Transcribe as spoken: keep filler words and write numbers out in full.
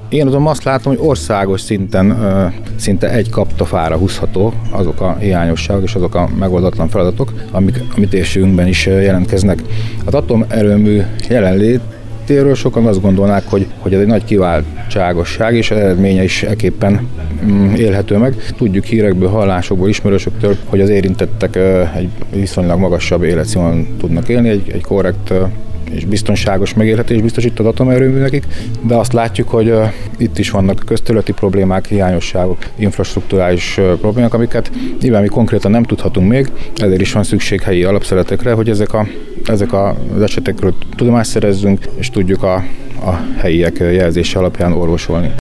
Én azon azt látom, hogy országos szinten ö, szinte egy kaptafára húzható azok a hiányosságok és azok a megoldatlan feladatok, amik a mi térségünkben is jelentkeznek. Az atomerőmű jelenlétéről sokan azt gondolnák, hogy, hogy ez egy nagy kiváltságosság, és eredménye is ekképpen mm, élhető meg. Tudjuk hírekből, hallásokból, ismerősöktől, hogy az érintettek ö, egy viszonylag magasabb életszínvonalon tudnak élni, egy, egy korrekt ö, és biztonságos megélhetés biztosít az atomerőmű nekik, de azt látjuk, hogy uh, itt is vannak közterületi problémák, hiányosságok, infrastrukturális uh, problémák, amiket nyilván mi konkrétan nem tudhatunk még, ezért is van szükség helyi alapszeletekre, hogy ezek, a, ezek az esetekről tudomást szerezzünk, és tudjuk a, a helyiek jelzése alapján orvosolni.